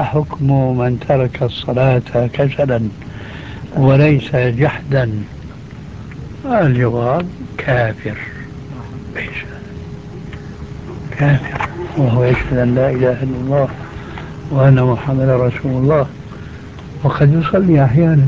حكم من ترك الصلاة كسلا وليس جحدا؟ الجواب كافر. كافر وهو يشهد أن لا إله إلا الله وأن محمدا رسول الله وقد يصلي أحيانا،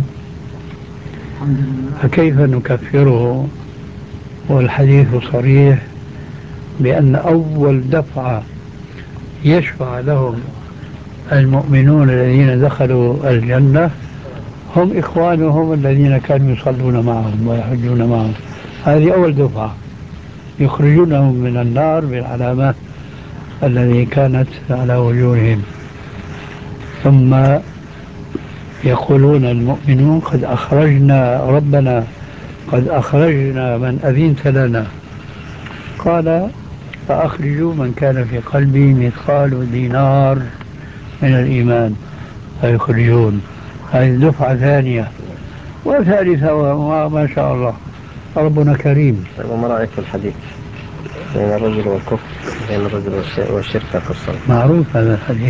فكيف نكفره؟ والحديث صريح بأن أول دفعة يشفع لهم المؤمنون الذين دخلوا الجنة هم إخوانهم الذين كانوا يصلون معهم ويحجون معهم. هذه أول دفعة يخرجونهم من النار بالعلامات التي كانت على وجوههم، ثم يقولون المؤمنون قد أخرجنا ربنا، قد أخرجنا من أذنت لنا. قال فأخرجوا من كان في قلبي مثقال دينار من الإيمان فيخرجون. هذه دفعة ثانية وثالثة وما شاء الله ربنا كريم. وما رأيك في الحديث بين الرجل والكفر، بين الرجل والشرك في الصلاة؟ معروف هذا الحديث.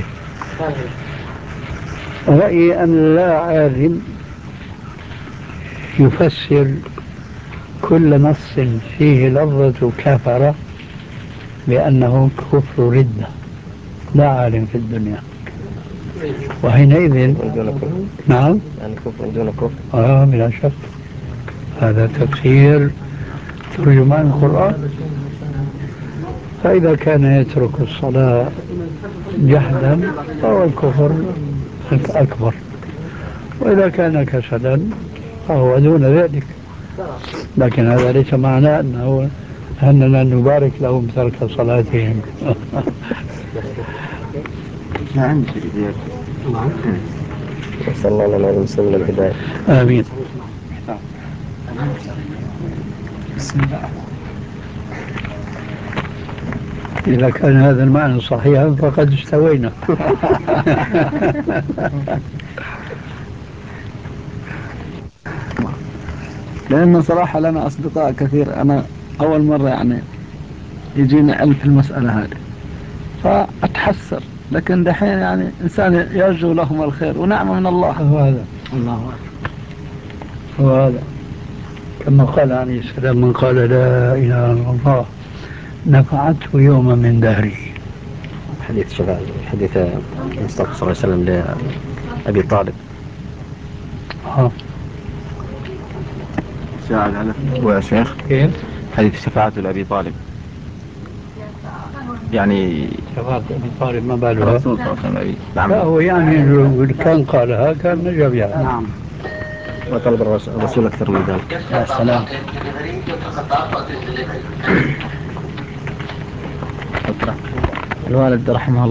رأيي أن لا عالم يفسر كل نص فيه لفظة كفر بأنه كفر ردة، لا عالم في الدنيا. وحينئذ نعم يعني كفر دون كفر. بلا شك هذا تفسير ترجمان القرآن. فإذا كان يترك الصلاة جهلا فهو الكفر الأكبر، وإذا كان كسلا فهو دون ذلك. لكن هذا ليس معناه أننا نبارك لهم ترك صلاتهم. لا عندي شيء صلى الله عليه وسلم الهداية. آمين. بسم الله. إذا كان هذا المعنى صحيحا فقد استوينا. لأن صراحة لنا أصدقاء كثير، أنا أول مرة يعني يجيني علم في المسألة هذه فأتحسر، لكن دحين يعني إنسان يرجو لهم الخير ونعمة من الله. هذا الله أكبر. وهذا كما قال عليه السلام من قال لا إله إلا الله نفعته يوما من دهره. حديث شفاعة، حديث المصطفى صلى الله عليه وسلم لأبي طالب. ساعد هذا هو يا شيخ. كيف؟ حديث شفاعة لأبي طالب يعني شفاعة أبي طالب ما بالها؟ الرسول صلى الله عليه وسلم. لا هو يعني لو كان قالها كان نجب يعني. نعم. وطلب الرسول أكثر من ذلك. يا سلام. الوالد رحمه الله